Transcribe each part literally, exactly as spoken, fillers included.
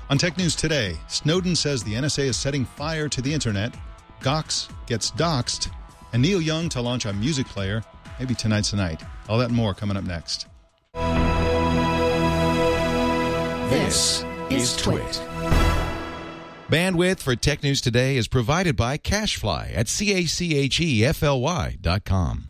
On Tech News Today, Snowden says the N S A is setting fire to the internet, Gox gets doxxed, and Neil Young to launch a music player, maybe tonight's the night. All that and more coming up next. This is Twit. Bandwidth for Tech News Today is provided by CacheFly at C A C H E F L Y dot com.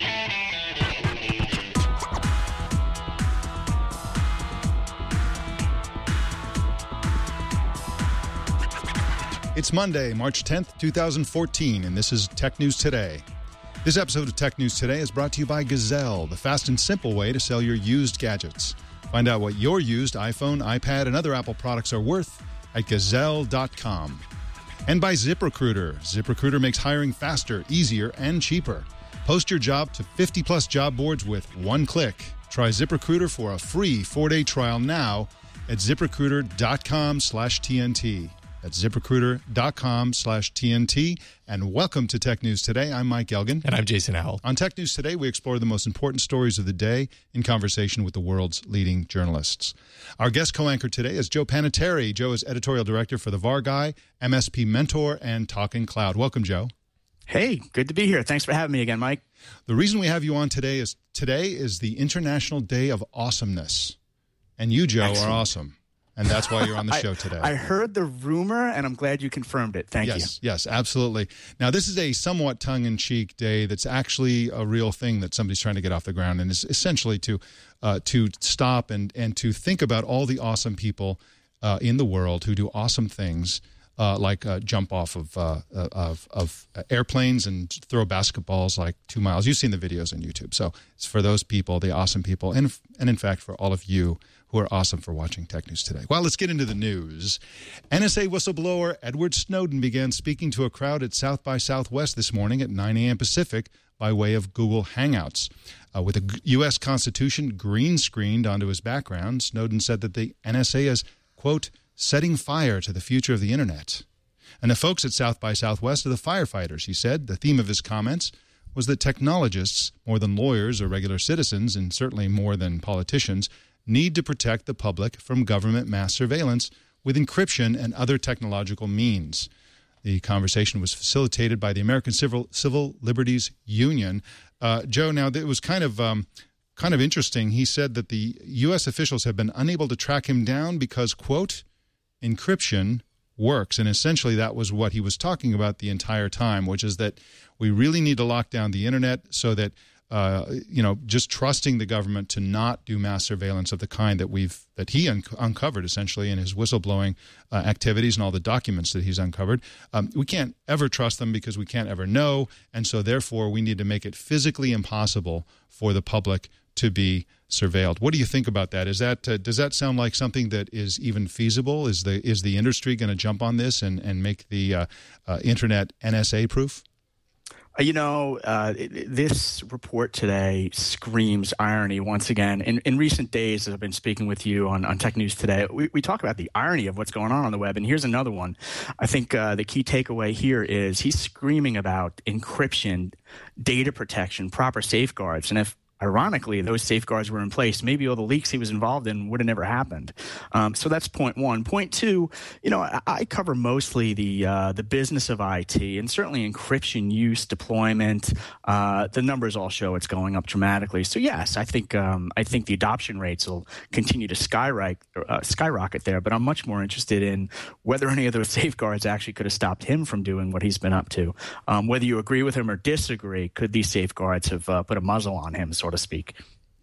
It's Monday, March tenth, twenty fourteen, and this is Tech News Today. This episode of Tech News Today is brought to you by Gazelle, the fast and simple way to sell your used gadgets. Find out what your used iPhone, iPad, and other Apple products are worth at gazelle dot com. And by ZipRecruiter. ZipRecruiter makes hiring faster, easier, and cheaper. Post your job to fifty plus job boards with one click. Try ZipRecruiter for a free four-day trial now at ZipRecruiter.com slash TNT. That's ZipRecruiter.com slash TNT. And welcome to Tech News Today. I'm Mike Elgin. And I'm Jason Howell. On Tech News Today, we explore the most important stories of the day in conversation with the world's leading journalists. Our guest co-anchor today is Joe Panettiere. Joe is editorial director for The V A R Guy, M S P Mentor, and Talking Cloud. Welcome, Joe. Hey, good to be here. Thanks for having me again, Mike. The reason we have you on today is today is the International Day of Awesomeness. And you, Joe, Excellent. are awesome. And that's why you're on the I, show today. I heard the rumor, and I'm glad you confirmed it. Thank yes, you. Yes, yes, absolutely. Now, this is a somewhat tongue-in-cheek day that's actually a real thing that somebody's trying to get off the ground, and it's essentially to uh, to stop and, and to think about all the awesome people uh, in the world who do awesome things, uh, like uh, jump off of, uh, of, of airplanes and throw basketballs like two miles. You've seen the videos on YouTube. So it's for those people, the awesome people, and, and in fact, for all of you who are awesome for watching Tech News Today. Well, let's get into the news. N S A whistleblower Edward Snowden began speaking to a crowd at South by Southwest this morning at nine a.m. Pacific by way of Google Hangouts. Uh, with the U S Constitution green-screened onto his background, Snowden said that the N S A is, quote, setting fire to the future of the Internet. And the folks at South by Southwest are the firefighters, he said. The theme of his comments was that technologists, more than lawyers or regular citizens, and certainly more than politicians, need to protect the public from government mass surveillance with encryption and other technological means. The conversation was facilitated by the American Civil Civil Liberties Union. Uh, Joe, now it was kind of um, kind of interesting. He said that the U S officials have been unable to track him down because, quote, encryption works. And essentially that was what he was talking about the entire time, which is that we really need to lock down the Internet so that Uh, you know, just trusting the government to not do mass surveillance of the kind that we've that he un- uncovered essentially in his whistleblowing uh, activities and all the documents that he's uncovered. Um, we can't ever trust them because we can't ever know, and so therefore we need to make it physically impossible for the public to be surveilled. What do you think about that? Is that uh, does that sound like something that is even feasible? Is the is the industry going to jump on this and and make the uh, uh, internet N S A proof? You know, uh, this report today screams irony once again. In, in recent days, as I've been speaking with you on, on Tech News Today, we, we talk about the irony of what's going on on the web. And here's another one. I think uh, the key takeaway here is he's screaming about encryption, data protection, proper safeguards. And if ironically, those safeguards were in place, maybe all the leaks he was involved in would have never happened. Um, so that's point one. Point two, you know, I, I cover mostly the uh, the business of I T and certainly encryption use, deployment. Uh, the numbers all show it's going up dramatically. So yes, I think um, I think the adoption rates will continue to skyrocket, uh, skyrocket there. But I'm much more interested in whether any of those safeguards actually could have stopped him from doing what he's been up to. Um, whether you agree with him or disagree, could these safeguards have uh, put a muzzle on him, sort of speak?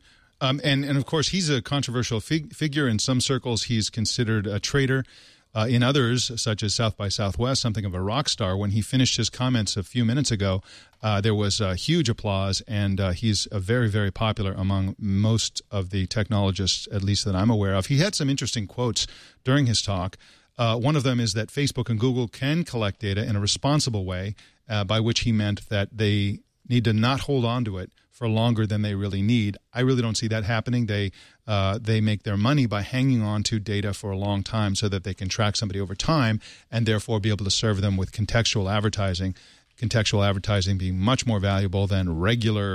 Um, and, and, of course, he's a controversial fig- figure. In some circles, he's considered a traitor. Uh, in others, such as South by Southwest, something of a rock star. When he finished his comments a few minutes ago, uh, there was uh, huge applause, and uh, he's uh, very, very popular among most of the technologists, at least that I'm aware of. He had some interesting quotes during his talk. Uh, one of them is that Facebook and Google can collect data in a responsible way, uh, by which he meant that they need to not hold on to it for longer than they really need. I really don't see that happening. They uh, they make their money by hanging on to data for a long time so that they can track somebody over time and therefore be able to serve them with contextual advertising, contextual advertising being much more valuable than regular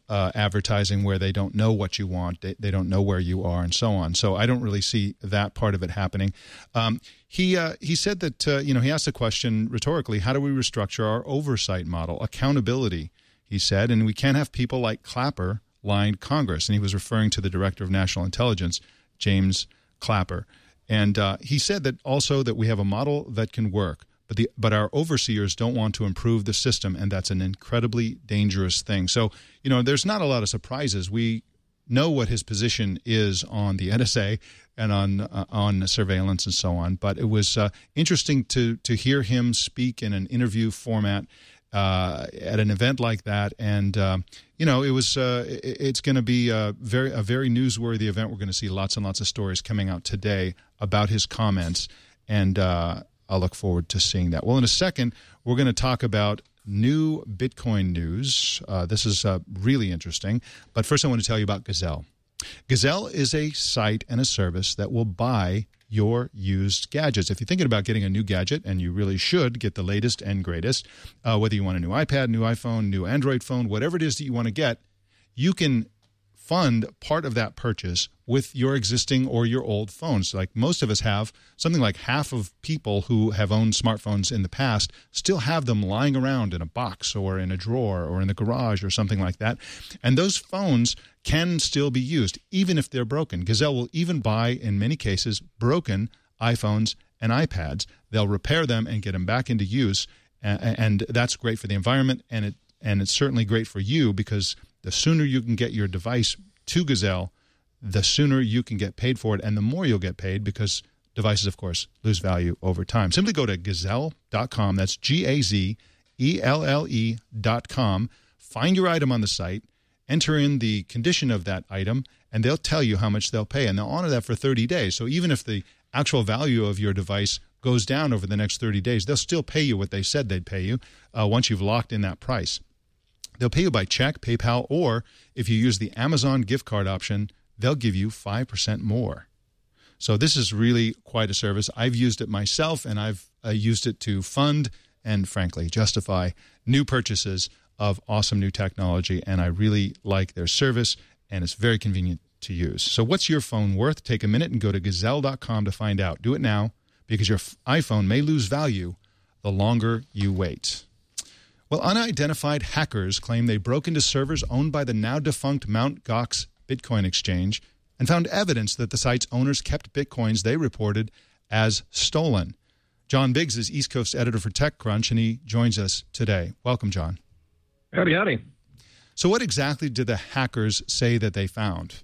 uh, advertising where they don't know what you want, they, they don't know where you are, and so on. So I don't really see that part of it happening. Um, he uh, he said that uh, you know he asked a question rhetorically: how do we restructure our oversight model, accountability? He said, and we can't have people like Clapper line Congress, and he was referring to the Director of National Intelligence, James Clapper. And uh, he said that also that we have a model that can work, but the but our overseers don't want to improve the system, and that's an incredibly dangerous thing. So, you know, there's not a lot of surprises. We know what his position is on the N S A and on uh, on surveillance and so on, but it was uh, interesting to to hear him speak in an interview format Uh, at an event like that, and uh, you know, it was uh, it, it's going to be a very a very newsworthy event. We're going to see lots and lots of stories coming out today about his comments, and uh, I'll look forward to seeing that. Well, in a second, we're going to talk about new Bitcoin news. Uh, this is uh, really interesting, but first, I want to tell you about Gazelle. Gazelle is a site and a service that will buy your used gadgets. If you're thinking about getting a new gadget, and you really should get the latest and greatest, uh, whether you want a new iPad, new iPhone, new Android phone, whatever it is that you want to get, you can fund part of that purchase with your existing or your old phones. Like most of us have, something like half of people who have owned smartphones in the past still have them lying around in a box or in a drawer or in the garage or something like that. And those phones can still be used, even if they're broken. Gazelle will even buy, in many cases, broken iPhones and iPads. They'll repair them and get them back into use, and that's great for the environment, and it and it's certainly great for you, because the sooner you can get your device to Gazelle, the sooner you can get paid for it, and the more you'll get paid, because devices, of course, lose value over time. Simply go to gazelle dot com. That's G A Z E L L E dot com. Find your item on the site, enter in the condition of that item, and they'll tell you how much they'll pay, and they'll honor that for thirty days. So even if the actual value of your device goes down over the next thirty days, they'll still pay you what they said they'd pay you uh, once you've locked in that price. They'll pay you by check, PayPal, or if you use the Amazon gift card option, they'll give you five percent more. So this is really quite a service. I've used it myself, and I've uh, used it to fund and, frankly, justify new purchases of awesome new technology, and I really like their service, and it's very convenient to use. So what's your phone worth? Take a minute and go to gazelle dot com to find out. Do it now, because your iPhone may lose value the longer you wait. Well, unidentified hackers claim they broke into servers owned by the now-defunct Mt. Gox Bitcoin exchange and found evidence that the site's owners kept Bitcoins they reported as stolen. John Biggs is East Coast editor for TechCrunch, and he joins us today. Welcome, John. Howdy, howdy. So what exactly did the hackers say that they found?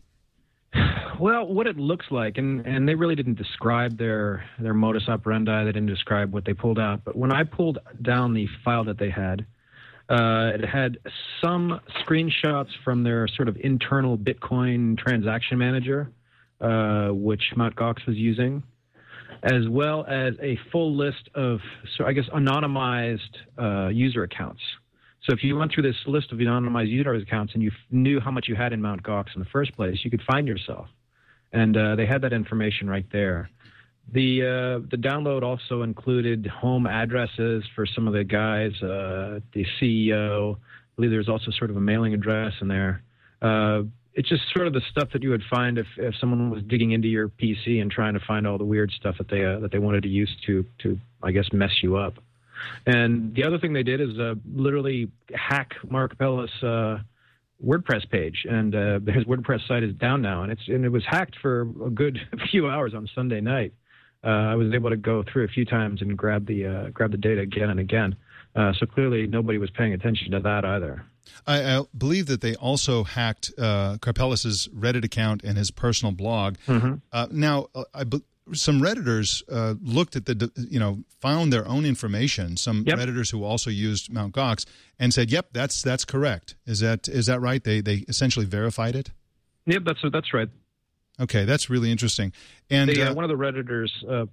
Well, what it looks like, and, and they really didn't describe their, their modus operandi. They didn't describe what they pulled out. But when I pulled down the file that they had, uh, it had some screenshots from their sort of internal Bitcoin transaction manager, uh, which Mt. Gox was using, as well as a full list of, so I guess, anonymized uh, user accounts. So if you went through this list of anonymized user accounts and you knew how much you had in Mt. Gox in the first place, you could find yourself. And uh, they had that information right there. The uh, the download also included home addresses for some of the guys, uh, the C E O. I believe there's also sort of a mailing address in there. Uh, it's just sort of the stuff that you would find if, if someone was digging into your P C and trying to find all the weird stuff that they uh, that they wanted to use to, to, I guess, mess you up. And the other thing they did is uh, literally hack Mark Capellas' uh, WordPress page, and uh, his WordPress site is down now, and it's and it was hacked for a good few hours on Sunday night. Uh, I was able to go through a few times and grab the uh, grab the data again and again. Uh, so clearly, nobody was paying attention to that either. I, I believe that they also hacked uh, Karpelas' Reddit account and his personal blog. Mm-hmm. Uh, now, I be- some Redditors uh, looked at the, you know, found their own information. Some yep. Redditors who also used Mt. Gox and said, "Yep, that's that's correct." Is that is that right? They they essentially verified it. Yep, that's that's right. Okay, that's really interesting. And they, uh, uh, one of the Redditors. Uh,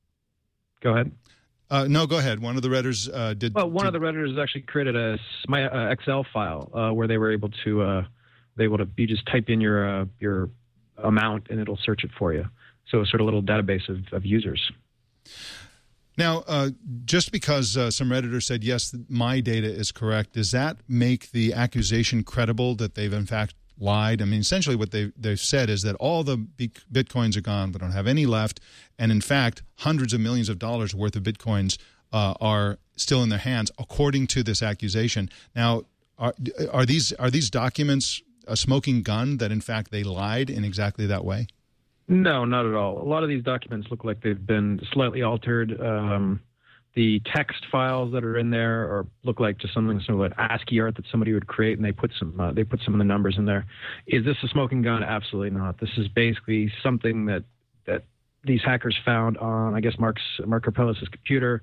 go ahead. Uh, no, go ahead. One of the Redditors uh, did. Well, one did, of the Redditors actually created a my uh, Excel file uh, where they were able to uh, they able to you just type in your uh, your amount and it'll search it for you. So it's sort of a little database of, of users. Now, uh, just because uh, some Redditor said, yes, my data is correct, does that make the accusation credible that they've in fact lied? I mean, essentially what they, they've said is that all the Bitcoins are gone. We don't have any left. And in fact, hundreds of millions of dollars worth of Bitcoins uh, are still in their hands, according to this accusation. Now, are, are these are these documents a smoking gun that in fact they lied in exactly that way? No, not at all. A lot of these documents look like they've been slightly altered. Um, the text files that are in there are, look like just something sort of like ASCII art that somebody would create, and they put some uh, they put some of the numbers in there. Is this a smoking gun? Absolutely not. This is basically something that that these hackers found on, I guess, Mark's Mark Karpellis' computer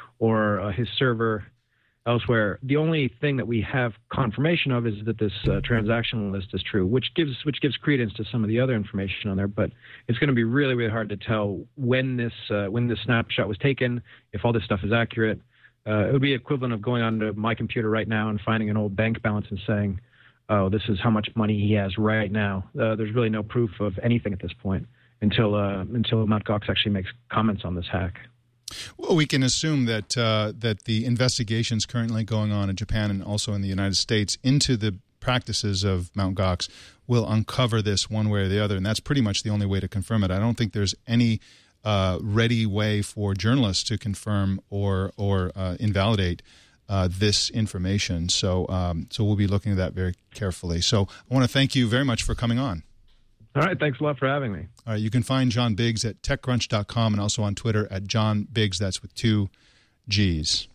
or uh, his server elsewhere. The only thing that we have confirmation of is that this uh, transaction list is true, which gives which gives credence to some of the other information on there. But it's going to be really, really hard to tell when this uh, when this snapshot was taken, if all this stuff is accurate. Uh, it would be equivalent of going onto my computer right now and finding an old bank balance and saying, "Oh, this is how much money he has right now." Uh, there's really no proof of anything at this point until uh, until Mt. Gox actually makes comments on this hack. Well, we can assume that uh, that the investigations currently going on in Japan and also in the United States into the practices of Mount. Gox will uncover this one way or the other, and that's pretty much the only way to confirm it. I don't think there's any uh, ready way for journalists to confirm or or uh, invalidate uh, this information. So, um, so we'll be looking at that very carefully. So, I want to thank you very much for coming on. All right, thanks a lot for having me. All right, you can find John Biggs at TechCrunch dot com and also on Twitter at John Biggs. That's with two G's.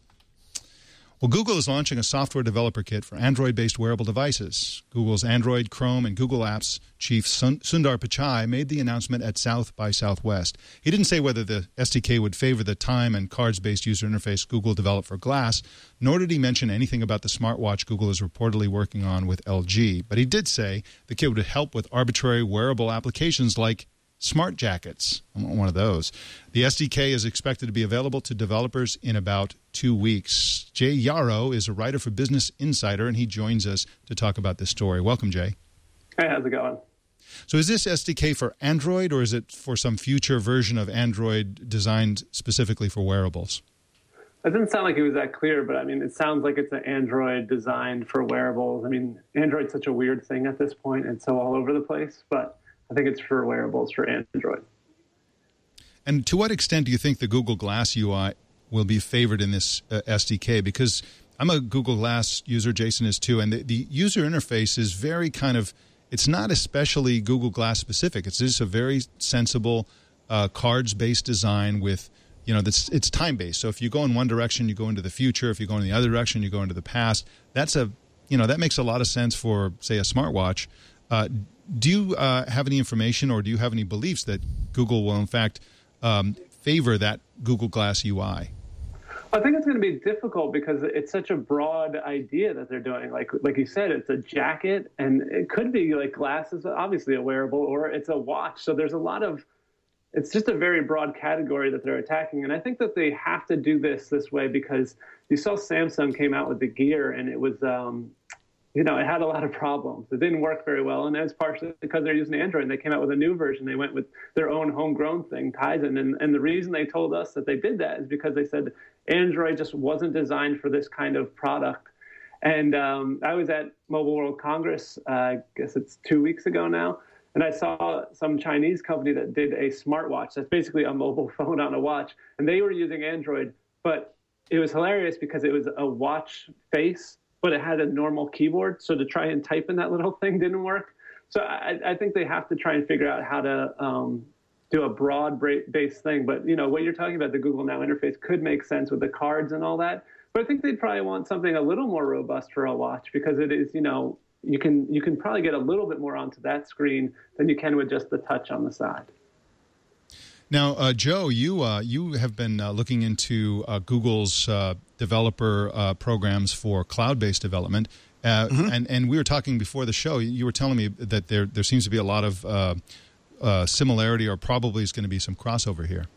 Well, Google is launching a software developer kit for Android-based wearable devices. Google's Android, Chrome, and Google Apps chief Sundar Pichai made the announcement at South by Southwest. He didn't say whether the S D K would favor the time and cards-based user interface Google developed for Glass, nor did he mention anything about the smartwatch Google is reportedly working on with L G. But he did say the kit would help with arbitrary wearable applications like smart jackets. I want one of those. The S D K is expected to be available to developers in about two weeks. Jay Yarrow is a writer for Business Insider, and he joins us to talk about this story. Welcome, Jay. Hey, how's it going? So is this S D K for Android, or is it for some future version of Android designed specifically for wearables? It didn't sound like it was that clear, but I mean, it sounds like it's an Android designed for wearables. I mean, Android's such a weird thing at this point. It's so all over the place, but I think it's for wearables for Android. And to what extent do you think the Google Glass U I will be favored in this uh, S D K? Because I'm a Google Glass user, Jason is too, and the, the user interface is very kind of, it's not especially Google Glass specific. It's just a very sensible uh, cards-based design with, you know, that's, it's time-based. So if you go in one direction, you go into the future. If you go in the other direction, you go into the past. That's a, you know, that makes a lot of sense for, say, a smartwatch. Uh, do you uh, have any information or do you have any beliefs that Google will, in fact, um, favor that Google Glass U I? I think it's going to be difficult because it's such a broad idea that they're doing. Like like you said, it's a jacket, and it could be like glasses, obviously a wearable, or it's a watch. So there's a lot of, it's just a very broad category that they're attacking. And I think that they have to do this this way because you saw Samsung came out with the Gear, and it was, um, you know, it had a lot of problems. It didn't work very well, and that's partially because they're using Android. And they came out with a new version. They went with their own homegrown thing, Tizen. And, and the reason they told us that they did that is because they said Android just wasn't designed for this kind of product. And um, I was at Mobile World Congress, uh, I guess it's two weeks ago now, and I saw some Chinese company that did a smartwatch. That's basically a mobile phone on a watch, and they were using Android. But it was hilarious because it was a watch face, but it had a normal keyboard. So to try and type in that little thing didn't work. So I, I think they have to try and figure out how to um, do a broad-based thing. But, you know, what you're talking about, the Google Now interface, could make sense with the cards and all that. But I think they'd probably want something a little more robust for a watch because it is, you know, you can you can probably get a little bit more onto that screen than you can with just the touch on the side. Now, uh, Joe, you uh, you have been uh, looking into uh, Google's uh, developer uh, programs for cloud-based development, uh, mm-hmm. and and we were talking before the show. You were telling me that there there seems to be a lot of uh, uh, similarity, or probably is going to be some crossover here.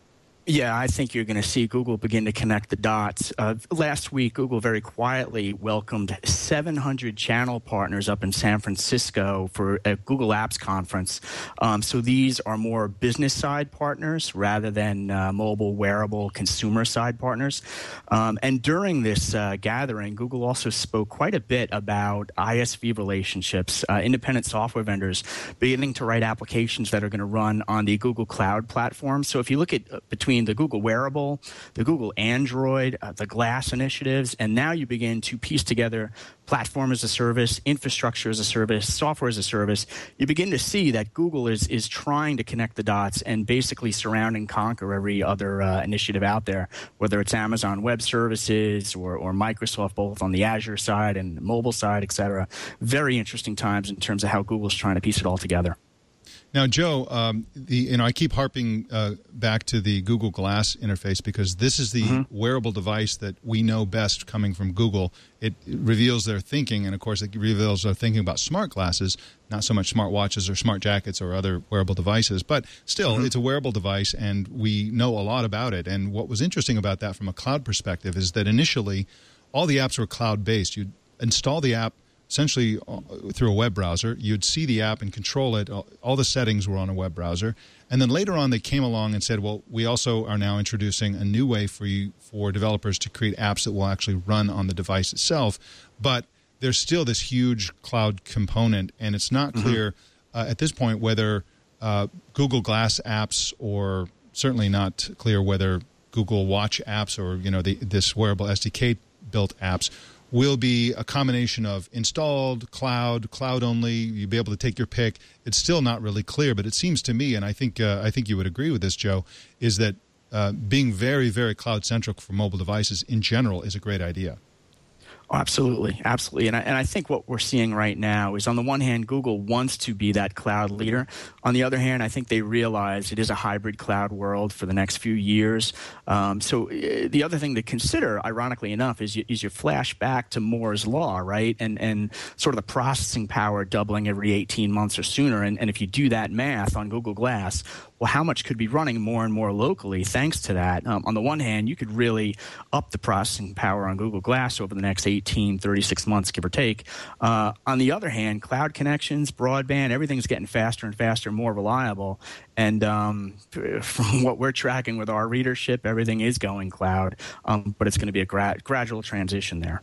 Yeah, I think you're going to see Google begin to connect the dots. Uh, last week, Google very quietly welcomed seven hundred channel partners up in San Francisco for a Google Apps conference. Um, so these are more business side partners rather than uh, mobile, wearable, consumer side partners. Um, and during this uh, gathering, Google also spoke quite a bit about I S V relationships, uh, independent software vendors beginning to write applications that are going to run on the Google Cloud platform. So if you look at uh, between the Google Wearable, the Google Android, uh, the Glass initiatives, and now you begin to piece together platform as a service, infrastructure as a service, software as a service. You begin to see that Google is is trying to connect the dots and basically surround and conquer every other uh, initiative out there, whether it's Amazon Web Services or, or Microsoft, both on the Azure side and mobile side, et cetera. Very interesting times in terms of how Google's trying to piece it all together. Now, Joe, um, the you know I keep harping uh, back to the Google Glass interface because this is the mm-hmm. wearable device that we know best coming from Google. It, it reveals their thinking, and of course, it reveals their thinking about smart glasses, not so much smart watches or smart jackets or other wearable devices. But still, mm-hmm. it's a wearable device, and we know a lot about it. And what was interesting about that from a cloud perspective is that initially, all the apps were cloud-based. You'd install the app essentially through a web browser. You'd see the app and control it. All the settings were on a web browser. And then later on, they came along and said, well, we also are now introducing a new way for you, for developers to create apps that will actually run on the device itself. But there's still this huge cloud component, and it's not mm-hmm. clear uh, at this point whether uh, Google Glass apps, or certainly not clear whether Google Watch apps or you know the, this wearable S D K built apps will be a combination of installed, cloud, cloud only. You'll be able to take your pick. It's still not really clear, but it seems to me, and I think uh, I think you would agree with this, Joe, is that uh, being very, very cloud-centric for mobile devices in general is a great idea. Oh, absolutely, absolutely. And I, and I think what we're seeing right now is, on the one hand, Google wants to be that cloud leader. On the other hand, I think they realize it is a hybrid cloud world for the next few years. Um, so uh, the other thing to consider, ironically enough, is you, is you flash back to Moore's Law, right? And and sort of the processing power doubling every eighteen months or sooner. And, and if you do that math on Google Glass, well, how much could be running more and more locally thanks to that? Um, on the one hand, you could really up the processing power on Google Glass over the next eighteen, thirty-six months, give or take. Uh, on the other hand, cloud connections, broadband, everything's getting faster and faster, more reliable. And um, from what we're tracking with our readership, everything is going cloud, um, but it's going to be a gra- gradual transition there.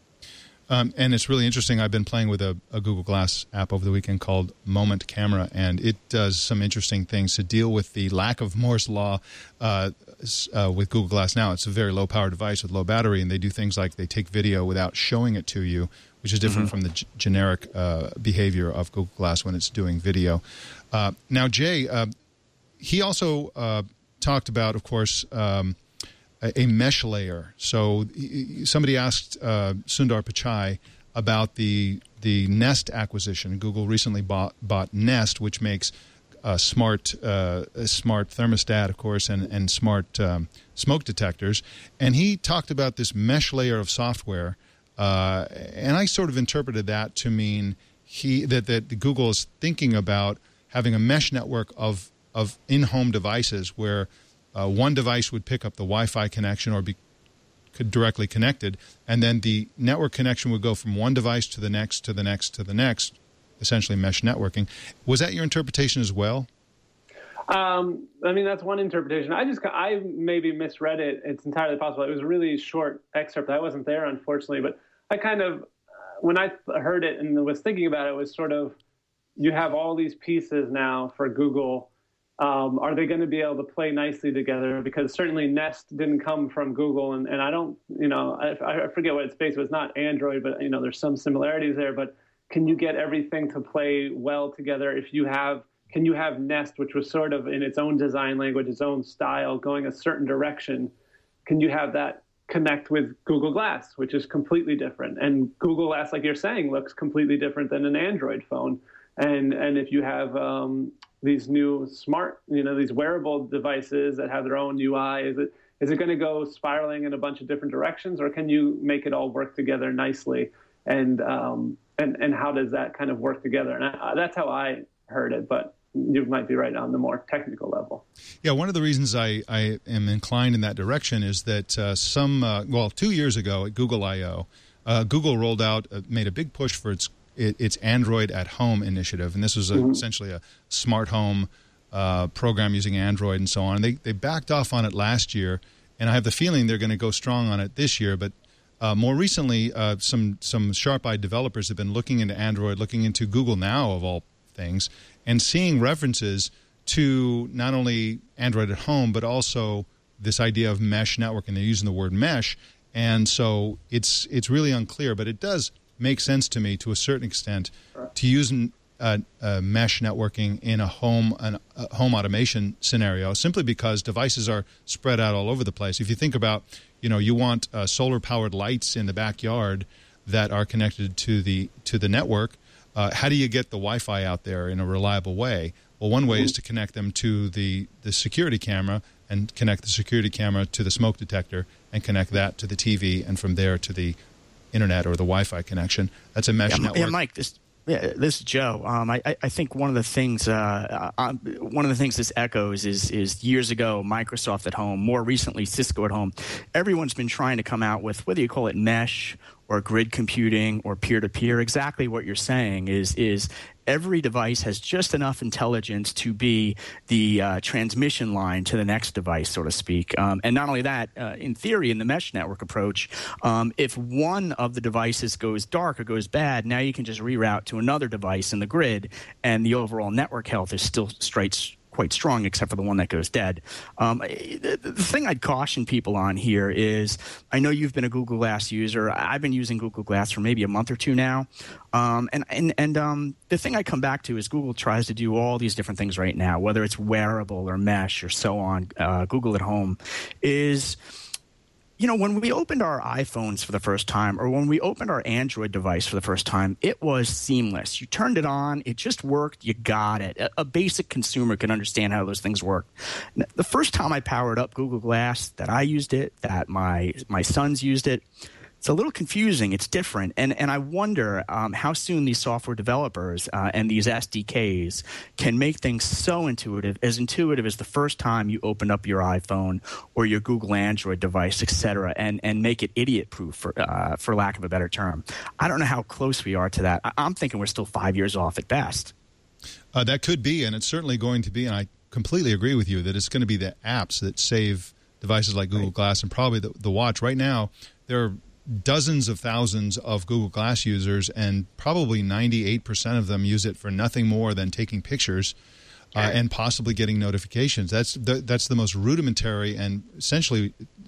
Um, and it's really interesting. I've been playing with a, a Google Glass app over the weekend called Moment Camera, and it does some interesting things to deal with the lack of Moore's Law uh, uh, with Google Glass now. It's a very low-power device with low battery, and they do things like they take video without showing it to you, which is different mm-hmm. from the g- generic uh, behavior of Google Glass when it's doing video. Uh, now, Jay, uh, he also uh, talked about, of course, um, a mesh layer. So somebody asked uh, Sundar Pichai about the the Nest acquisition. Google recently bought, bought Nest, which makes a smart uh, a smart thermostat, of course, and and smart um, smoke detectors. And he talked about this mesh layer of software, uh, and I sort of interpreted that to mean he that that Google is thinking about having a mesh network of of in-home devices where Uh, one device would pick up the Wi-Fi connection or be could directly connected, and then the network connection would go from one device to the next, to the next, to the next, essentially mesh networking. Was that your interpretation as well? Um, I mean, that's one interpretation. I just, I maybe misread it. It's entirely possible. It was a really short excerpt. I wasn't there, unfortunately, but I kind of, uh, when I heard it and was thinking about it, it was sort of, you have all these pieces now for Google. Um, are they going to be able to play nicely together? Because certainly Nest didn't come from Google, and, and I don't, you know, I, I forget what it's based on. It's not Android, but, you know, there's some similarities there. But can you get everything to play well together if you have, can you have Nest, which was sort of in its own design language, its own style, going a certain direction? Can you have that connect with Google Glass, which is completely different? And Google Glass, like you're saying, looks completely different than an Android phone. And and if you have um, these new smart, you know, these wearable devices that have their own U I, is it is it going to go spiraling in a bunch of different directions, or can you make it all work together nicely? And um, and and how does that kind of work together? And I, that's how I heard it, but you might be right on the more technical level. Yeah, one of the reasons I, I am inclined in that direction is that uh, some, uh, well, two years ago at Google I O, uh, Google rolled out, uh, made a big push for its its Android at Home initiative, and this was a, mm-hmm. essentially a smart home uh, program using Android and so on. And they, they backed off on it last year, and I have the feeling they're going to go strong on it this year, but Uh, more recently, uh, some some sharp-eyed developers have been looking into Android, looking into Google Now, of all things, and seeing references to not only Android at Home, but also this idea of mesh networking. They're using the word mesh, and so it's it's really unclear, but it does make sense to me to a certain extent to use uh, uh, mesh networking in a home an, a home automation scenario, simply because devices are spread out all over the place. If you think about, you know, you want uh, solar-powered lights in the backyard that are connected to the to the network. Uh, how do you get the Wi-Fi out there in a reliable way? Well, one way is to connect them to the, the security camera and connect the security camera to the smoke detector and connect that to the T V, and from there to the internet or the Wi-Fi connection. That's a mesh yeah, network. Yeah, Mike, this Yeah, this is Joe. Um, I, I think one of the things uh, uh, one of the things this echoes is is years ago Microsoft at Home, more recently Cisco at Home. Everyone's been trying to come out with, whether you call it mesh or grid computing or peer-to-peer, exactly what you're saying is is every device has just enough intelligence to be the uh, transmission line to the next device, so to speak. Um, and not only that, uh, in theory, in the mesh network approach, um, if one of the devices goes dark or goes bad, now you can just reroute to another device in the grid, and the overall network health is still straight quite strong, except for the one that goes dead. Um, the, the thing I'd caution people on here is, I know you've been a Google Glass user. I've been using Google Glass for maybe a month or two now. Um, and and, and um, the thing I come back to is Google tries to do all these different things right now, whether it's wearable or mesh or so on. Uh, Google at Home is... You know, when we opened our iPhones for the first time, or when we opened our Android device for the first time, it was seamless. You turned it on, it just worked, you got it. A, a basic consumer can understand how those things work. The first time I powered up Google Glass, that I used it, that my my sons used it, it's a little confusing. It's different. And and I wonder um, how soon these software developers uh, and these S D Ks can make things so intuitive, as intuitive as the first time you open up your iPhone or your Google Android device, et cetera, and, and make it idiot-proof, for, uh, for lack of a better term. I don't know how close we are to that. I, I'm thinking we're still five years off at best. Uh, that could be, and it's certainly going to be, and I completely agree with you, that it's going to be the apps that save devices like Google right. Glass and probably the, the watch. Right now, there are dozens of thousands of Google Glass users, and probably ninety-eight percent of them use it for nothing more than taking pictures uh, and possibly getting notifications. That's the, that's the most rudimentary, and essentially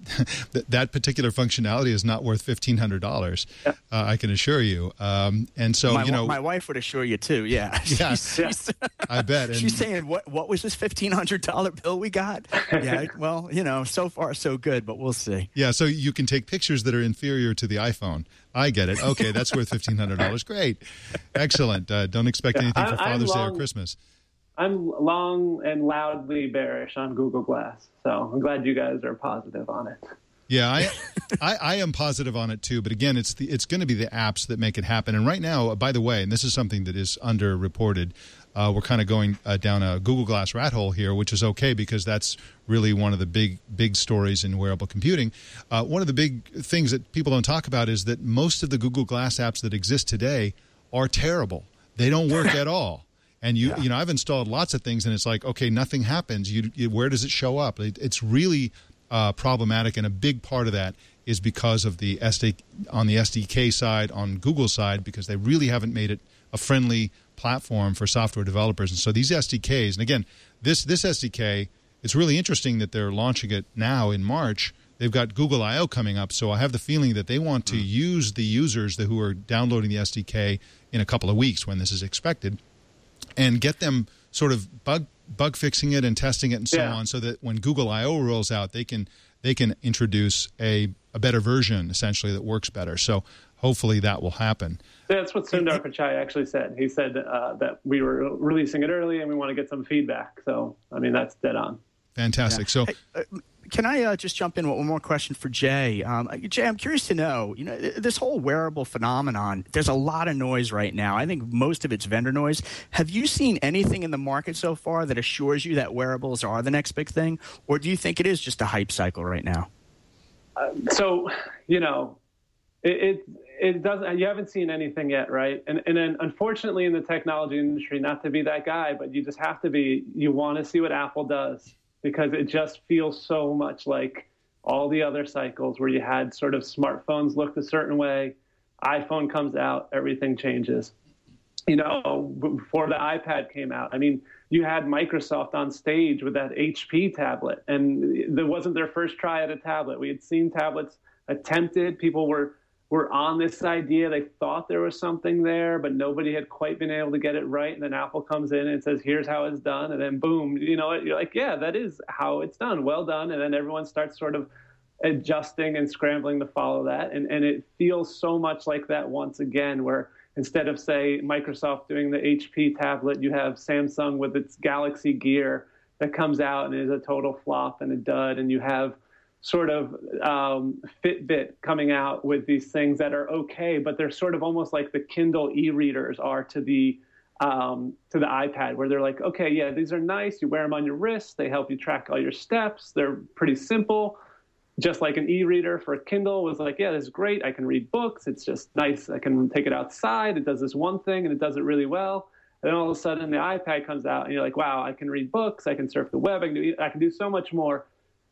that particular functionality is not worth fifteen hundred dollars. Yeah. Uh, I can assure you. Um, and so, my, you know, my wife would assure you too. Yeah, yeah, she's, she's, I bet. And she's saying, "What? What was this fifteen hundred dollar bill we got?" Yeah. Well, you know, so far so good, but we'll see. Yeah. So you can take pictures that are inferior to the iPhone. I get it. Okay, that's worth fifteen hundred dollars. Great, excellent. Uh, don't expect anything for Father's Day or Christmas. I'm long and loudly bearish on Google Glass, so I'm glad you guys are positive on it. Yeah, I, I, I am positive on it too. But again, it's the it's going to be the apps that make it happen. And right now, by the way, and this is something that is underreported, uh, we're kind of going uh, down a Google Glass rat hole here, which is okay because that's really one of the big big stories in wearable computing. Uh, one of the big things that people don't talk about is that most of the Google Glass apps that exist today are terrible. They don't work at all. And you, yeah. you know, I've installed lots of things, and it's like, okay, nothing happens. You, you where does it show up? It, it's really uh, problematic, and a big part of that is because of the S D on the S D K side, on Google side, because they really haven't made it a friendly platform for software developers. And so these S D Ks, and again, this this S D K, it's really interesting that they're launching it now in March. They've got Google I O coming up, so I have the feeling that they want to mm. use the users that, who are downloading the S D K in a couple of weeks when this is expected, and get them sort of bug bug fixing it and testing it and so yeah. on, so that when Google I O rolls out, they can they can introduce a, a better version, essentially, that works better. So hopefully that will happen. That's what Sundar Pichai actually said. He said uh, that we were releasing it early and we want to get some feedback. So, I mean, that's dead on. Fantastic. Yeah. So, hey, uh, can I uh, just jump in with one more question for Jay? Um, Jay, I'm curious to know, you know, this whole wearable phenomenon, there's a lot of noise right now. I think most of it's vendor noise. Have you seen anything in the market so far that assures you that wearables are the next big thing? Or do you think it is just a hype cycle right now? Uh, so, you know, it, it it doesn't. You haven't seen anything yet, right? And and then unfortunately, in the technology industry, not to be that guy, but you just have to be. You want to see what Apple does because it just feels so much like all the other cycles where you had sort of smartphones looked a certain way, iPhone comes out, everything changes. You know, before the iPad came out, I mean, you had Microsoft on stage with that H P tablet, and it wasn't their first try at a tablet. We had seen tablets attempted. People were were on this idea. They thought there was something there, but nobody had quite been able to get it right. And then Apple comes in and says, here's how it's done. And then boom, you know, you're like, yeah, that is how it's done. Well done. And then everyone starts sort of adjusting and scrambling to follow that. And, and it feels so much like that once again, where instead of, say, Microsoft doing the H P tablet, you have Samsung with its Galaxy Gear that comes out and is a total flop and a dud. And you have sort of um, Fitbit coming out with these things that are okay, but they're sort of almost like the Kindle e-readers are to the um, to the iPad, where they're like, okay, yeah, these are nice. You wear them on your wrist. They help you track all your steps. They're pretty simple. Just like an e-reader for Kindle was like, yeah, this is great. I can read books. It's just nice. I can take it outside. It does this one thing, and it does it really well. And then all of a sudden, the iPad comes out, and you're like, wow, I can read books. I can surf the web. I can do, I can do so much more.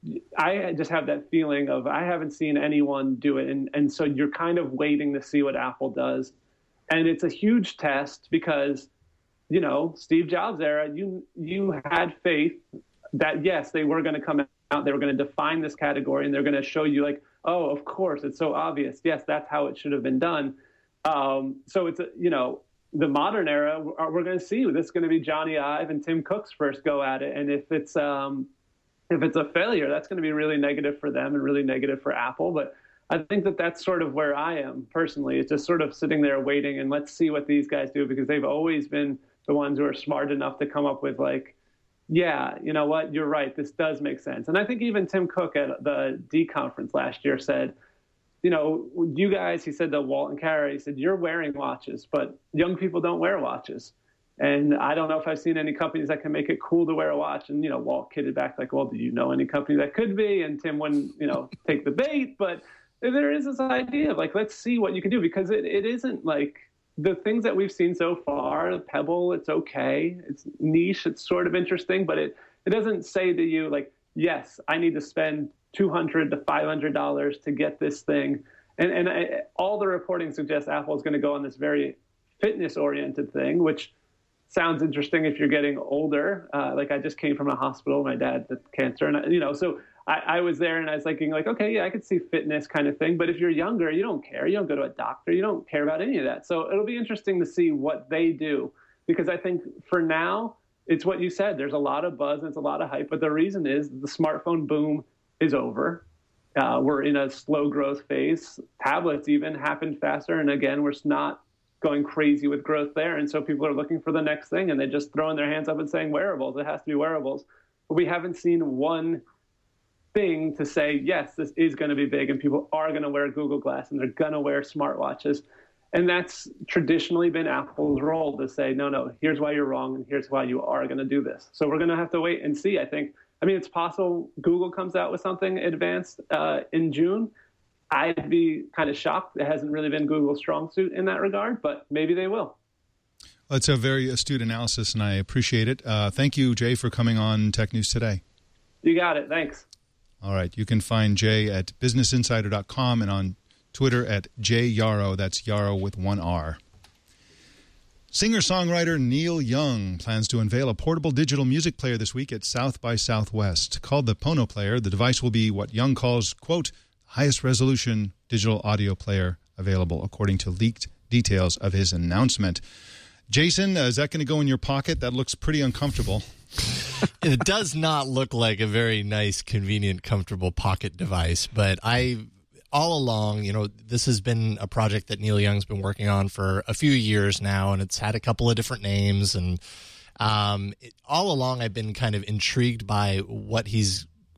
I just have that feeling of I haven't seen anyone do it. And, and so you're kind of waiting to see what Apple does. And it's a huge test because, you know, Steve Jobs era, you you had faith that, yes, they were going to come out. They were going to define this category, and they're going to show you like, oh, of course, it's so obvious. Yes, that's how it should have been done. Um, so it's, a, you know, the modern era, we're going to see this is going to be Johnny Ive and Tim Cook's first go at it. And if it's um, if it's a failure, that's going to be really negative for them and really negative for Apple. But I think that that's sort of where I am personally. It's just sort of sitting there waiting and let's see what these guys do, because they've always been the ones who are smart enough to come up with like, yeah, you know what, you're right, this does make sense. And I think even Tim Cook at the D conference last year said, you know, you guys, he said to Walt and Kara, he said, you're wearing watches, but young people don't wear watches. And I don't know if I've seen any companies that can make it cool to wear a watch. And, you know, Walt kidded back like, well, do you know any company that could be? And Tim wouldn't, you know, take the bait. But there is this idea of like, let's see what you can do, because it, it isn't like the things that we've seen so far. Pebble, it's okay. It's niche. It's sort of interesting, but it, it doesn't say to you like, yes, I need to spend two hundred to five hundred dollars to get this thing. And, and I, all the reporting suggests Apple is going to go on this very fitness oriented thing, which sounds interesting if you're getting older. Uh, like I just came from a hospital, my dad had cancer, and I, you know, so I, I was there and I was thinking like, okay, yeah, I could see fitness kind of thing. But if you're younger, you don't care. You don't go to a doctor. You don't care about any of that. So it'll be interesting to see what they do, because I think for now, it's what you said. There's a lot of buzz and it's a lot of hype, but the reason is the smartphone boom is over. Uh, we're in a slow growth phase. Tablets even happened faster. And again, we're not going crazy with growth there. And so people are looking for the next thing, and they're just throwing their hands up and saying wearables. It has to be wearables. But we haven't seen one thing to say, yes, this is going to be big and people are going to wear Google Glass and they're going to wear smartwatches. And that's traditionally been Apple's role to say, no, no, here's why you're wrong and here's why you are going to do this. So we're going to have to wait and see, I think. I mean, it's possible Google comes out with something advanced uh, in June. I'd be kind of shocked. It hasn't really been Google's strong suit in that regard, but maybe they will. That's a very astute analysis, and I appreciate it. Uh, thank you, Jay, for coming on Tech News Today. You got it. Thanks. All right. You can find Jay at business insider dot com and on Twitter at Jay Yarrow. That's Yarrow with one R. Singer-songwriter Neil Young plans to unveil a portable digital music player this week at South by Southwest. Called the Pono Player, the device will be what Young calls, quote, highest resolution digital audio player available, according to leaked details of his announcement. Jason, uh, is that going to go in your pocket? That looks pretty uncomfortable. It does not look like a very nice, convenient, comfortable pocket device, but I... all along, you know, this has been a project that Neil Young's been working on for a few years now, and it's had a couple of different names. And um, it, all along, I've been kind of intrigued by what he's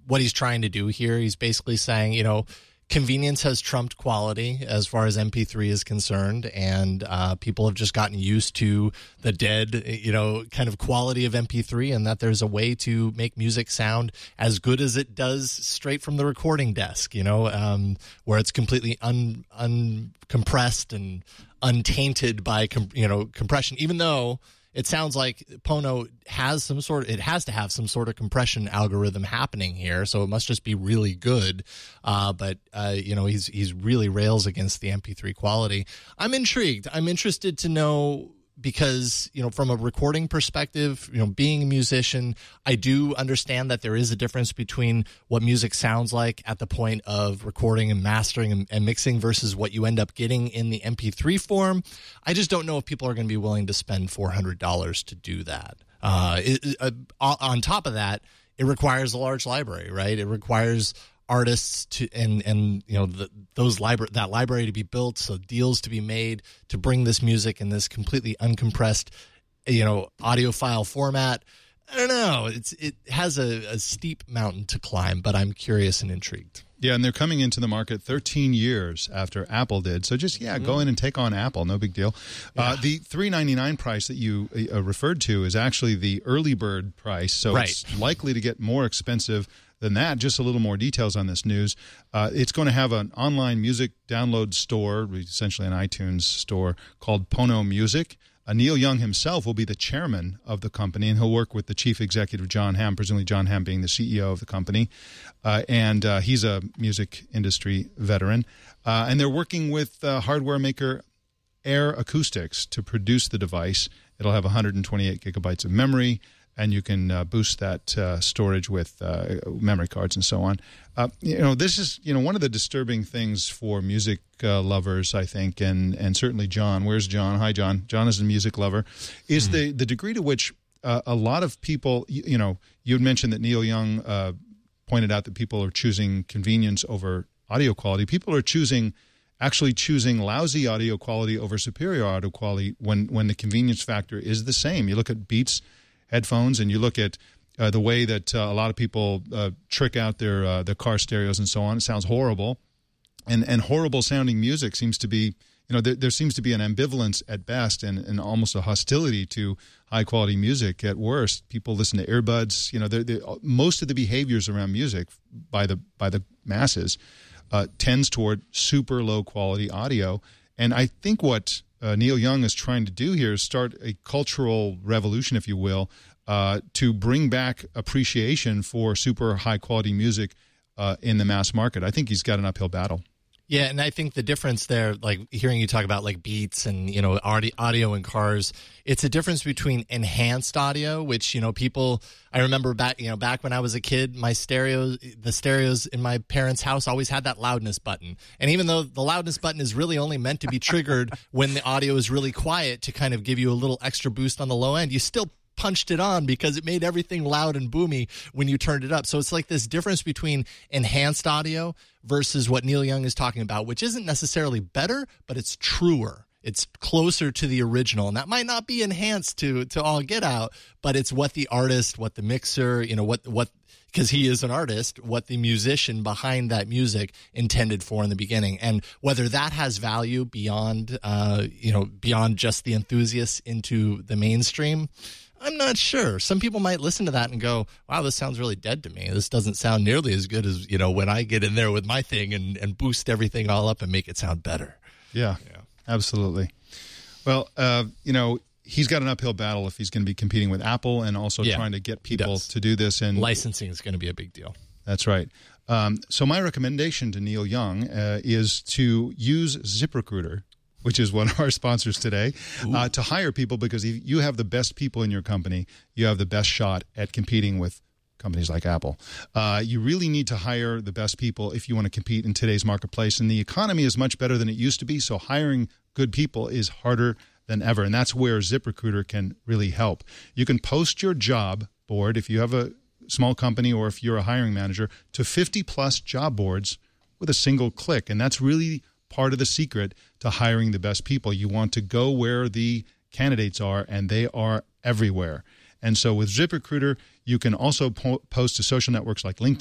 what he's trying to do here. He's basically saying, you know, convenience has trumped quality as far as M P three is concerned, and uh, people have just gotten used to the dead, you know, kind of quality of M P three, and that there's a way to make music sound as good as it does straight from the recording desk, you know, um, where it's completely un uncompressed and untainted by, com you know, compression, even though it sounds like Pono has some sort of, it has to have some sort of compression algorithm happening here, so it must just be really good. Uh, but, uh, you know, he's, he's really rails against the M P three quality. I'm intrigued. I'm interested to know, because, you know, from a recording perspective, you know, being a musician, I do understand that there is a difference between what music sounds like at the point of recording and mastering and, and mixing versus what you end up getting in the M P three form. I just don't know if people are going to be willing to spend four hundred dollars to do that. Uh, it, uh, on top of that, it requires a large library, right? It requires artists to and and you know the, those library that library to be built, so deals to be made to bring this music in this completely uncompressed, you know, audio file format. I don't know. It's it has a, a steep mountain to climb, but I'm curious and intrigued. Yeah, and they're coming into the market thirteen years after Apple did. So just, yeah, mm-hmm. go in and take on Apple. No big deal. Yeah. Uh, the three ninety-nine price that you uh, referred to is actually the early bird price, so right. it's likely to get more expensive than that. Just a little more details on this news. Uh, it's going to have an online music download store, essentially an iTunes store, called Pono Music. Uh, Neil Young himself will be the chairman of the company, and he'll work with the chief executive, John Hamm, presumably John Hamm being the C E O of the company. Uh, and uh, he's a music industry veteran. Uh, and they're working with uh, hardware maker Air Acoustics to produce the device. It'll have one hundred twenty-eight gigabytes of memory, and you can uh, boost that uh, storage with uh, memory cards and so on. Uh, you know, this is, you know, one of the disturbing things for music uh, lovers, I think, and and certainly John. Where's John? Hi, John. John is a music lover. Is mm-hmm. the the degree to which uh, a lot of people, you, you know, you had mentioned that Neil Young uh, pointed out that people are choosing convenience over audio quality. People are choosing, actually choosing lousy audio quality over superior audio quality when when the convenience factor is the same. You look at Beats headphones, and you look at uh, the way that uh, a lot of people uh, trick out their uh, their car stereos and so on. It sounds horrible, and and horrible sounding music seems to be, you know, there, there seems to be an ambivalence at best, and, and almost a hostility to high quality music at worst. People listen to earbuds. You know, they're, they're, most of the behaviors around music by the by the masses uh, tends toward super low quality audio, and I think what Uh, Neil Young is trying to do here is start a cultural revolution, if you will, uh, to bring back appreciation for super high-quality music uh, in the mass market. I think he's got an uphill battle. Yeah, and I think the difference there, like hearing you talk about like Beats and, you know, audio, audio in cars, it's a difference between enhanced audio, which, you know, people, I remember back, you know, back when I was a kid, my stereos, the stereos in my parents' house always had that loudness button. And even though the loudness button is really only meant to be triggered when the audio is really quiet to kind of give you a little extra boost on the low end, you still punched it on because it made everything loud and boomy when you turned it up. So it's like this difference between enhanced audio versus what Neil Young is talking about, which isn't necessarily better, but it's truer. It's closer to the original, and that might not be enhanced to to all get out, but it's what the artist, what the mixer, you know, what what because he is an artist, what the musician behind that music intended for in the beginning, and whether that has value beyond, uh, you know, beyond just the enthusiasts into the mainstream, I'm not sure. Some people might listen to that and go, wow, this sounds really dead to me. This doesn't sound nearly as good as, you know, when I get in there with my thing and, and boost everything all up and make it sound better. Yeah, yeah. Absolutely. Well, uh, you know, he's got an uphill battle if he's going to be competing with Apple and also yeah, trying to get people to do this. And licensing is going to be a big deal. That's right. Um, so my recommendation to Neil Young uh, is to use ZipRecruiter, which is one of our sponsors today, uh, to hire people, because if you have the best people in your company, you have the best shot at competing with companies like Apple. Uh, you really need to hire the best people if you want to compete in today's marketplace. And the economy is much better than it used to be, so hiring good people is harder than ever. And that's where ZipRecruiter can really help. You can post your job board, if you have a small company or if you're a hiring manager, to fifty plus job boards with a single click. And that's really part of the secret to hiring the best people. You want to go where the candidates are, and they are everywhere. And so with ZipRecruiter, you can also po post to social networks like LinkedIn,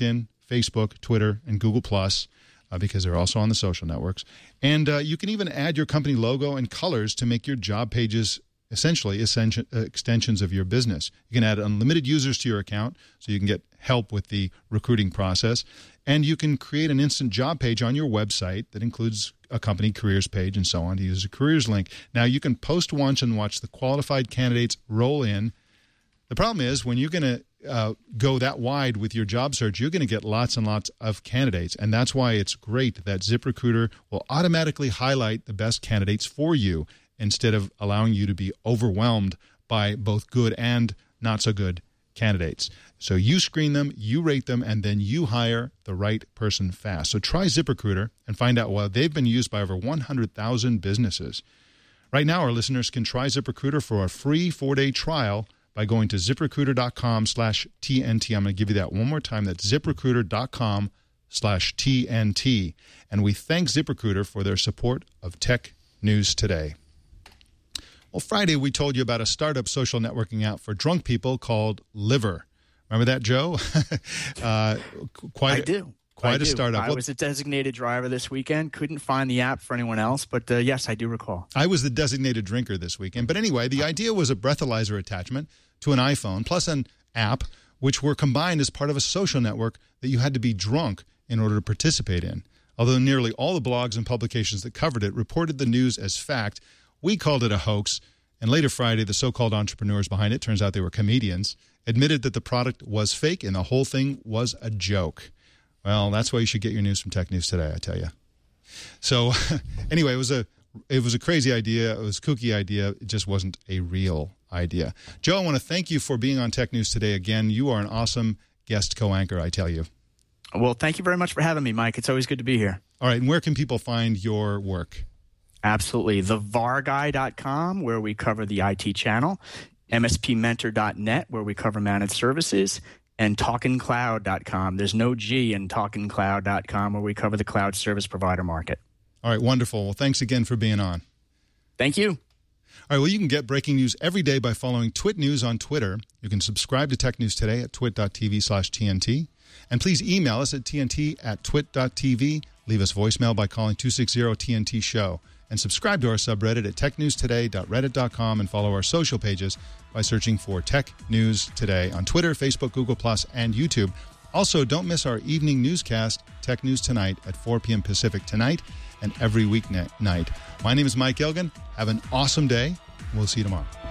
Facebook, Twitter, and Google Plus, uh, because they're also on the social networks. And uh, you can even add your company logo and colors to make your job pages essentially essential, uh, extensions of your business. You can add unlimited users to your account so you can get help with the recruiting process. And you can create an instant job page on your website that includes a company careers page and so on to use a careers link. Now, you can post once and watch the qualified candidates roll in. The problem is when you're going to uh, go that wide with your job search, you're going to get lots and lots of candidates. And that's why it's great that ZipRecruiter will automatically highlight the best candidates for you instead of allowing you to be overwhelmed by both good and not so good candidates. So you screen them, you rate them, and then you hire the right person fast. So try ZipRecruiter and find out why they've been used by over one hundred thousand businesses. Right now, our listeners can try ZipRecruiter for a free four-day trial by going to ZipRecruiter.com slash TNT. I'm going to give you that one more time. That's ZipRecruiter.com slash TNT. And we thank ZipRecruiter for their support of Tech News Today. Well, Friday we told you about a startup social networking app for drunk people called Liver. Remember that, Joe? uh, quite I do. Quite I a do. startup. I was a designated driver this weekend. Couldn't find the app for anyone else, but uh, yes, I do recall. I was the designated drinker this weekend. But anyway, the idea was a breathalyzer attachment to an iPhone plus an app, which were combined as part of a social network that you had to be drunk in order to participate in. Although nearly all the blogs and publications that covered it reported the news as fact, we called it a hoax. And later Friday, the so-called entrepreneurs behind it, turns out they were comedians, admitted that the product was fake and the whole thing was a joke. Well, that's why you should get your news from Tech News Today, I tell you. So anyway, it was a it was a crazy idea. It was a kooky idea. It just wasn't a real idea. Joe, I want to thank you for being on Tech News Today again. You are an awesome guest co-anchor, I tell you. Well, thank you very much for having me, Mike. It's always good to be here. All right, and where can people find your work? Absolutely. the var guy dot com, where we cover the I T channel, M S P mentor dot net, where we cover managed services, and talkin cloud dot com. There's no G in talkin cloud dot com, where we cover the cloud service provider market. All right, wonderful. Well, thanks again for being on. Thank you. All right, well, you can get breaking news every day by following Twit News on Twitter. You can subscribe to Tech News Today at twit.tv slash TNT. And please email us at tnt at twit.tv. Leave us voicemail by calling two six zero T N T show. And subscribe to our subreddit at tech news today dot reddit dot com and follow our social pages by searching for Tech News Today on Twitter, Facebook, Google Plus, and YouTube. Also, don't miss our evening newscast, Tech News Tonight, at four p.m. Pacific tonight and every weeknight. My name is Mike Elgin. Have an awesome day. We'll see you tomorrow.